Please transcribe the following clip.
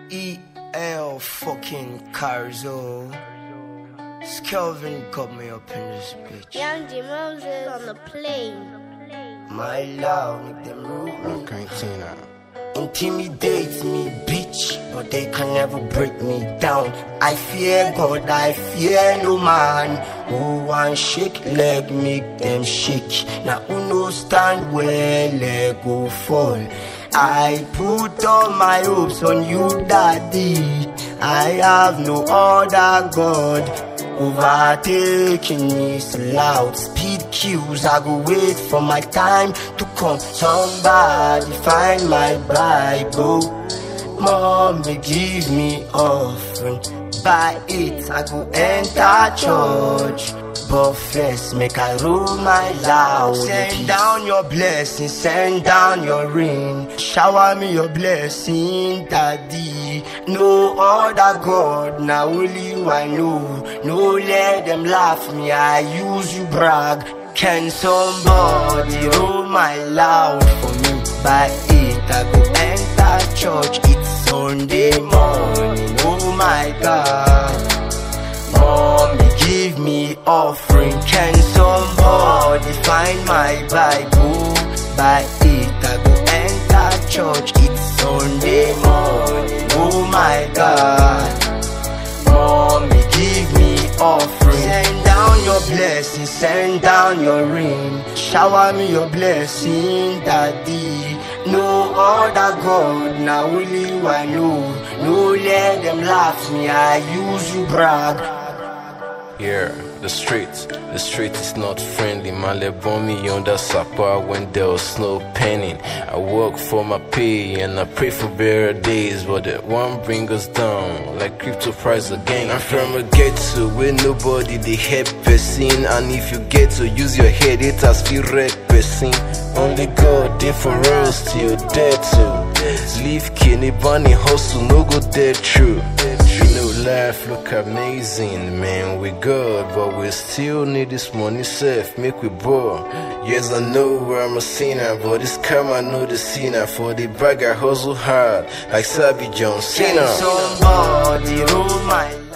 EL fucking Carzo. Skelvin got me up in this bitch. Yandy Moses on the plane. My love, make them rule me. Can't see now. Intimidate me, bitch, but they can never break me down. I fear God, I fear no man. Who want shake leg, make them shake. Now who no stand where leg go fall. I put all my hopes on you, daddy. I have no other God. Overtaking me so loud. Speed queues, I go wait for my time to come. Somebody find my Bible. Mommy give me offering. By it I go enter church. But first make I roll my loud. Send down your blessing, send down your rain. Shower me your blessing, daddy. No other God, now only you I know. No let them laugh me, I use you brag. Can somebody roll my loud for me? By it I go enter church. It's Sunday morning, oh my God. Mommy give me offering. Can somebody find my Bible? By it I go enter church. It's Sunday morning, oh my God. Mommy give me offering. Send down your blessing, send down your rain. Shower me your blessing, daddy. No other God, now only you I know. No let them laugh me, I use you brag. Yeah, the street is not friendly. Man, they born me on the supper when there was snow penning. I work for my pay and I pray for better days, but that one bring us down like crypto price again. I'm from a ghetto where nobody they help person, and if you get to use your head, it has feel wreck person. Only God there for us till dead too. Leave Kenny Bunny hustle, no go dead true. You know life look amazing, man, we good, but we still need this money safe, make we bore. Yes, I know where I'm a sinner, but this come I know the sinner. For the bag I hustle hard, like Sabi John Cena. Somebody roll my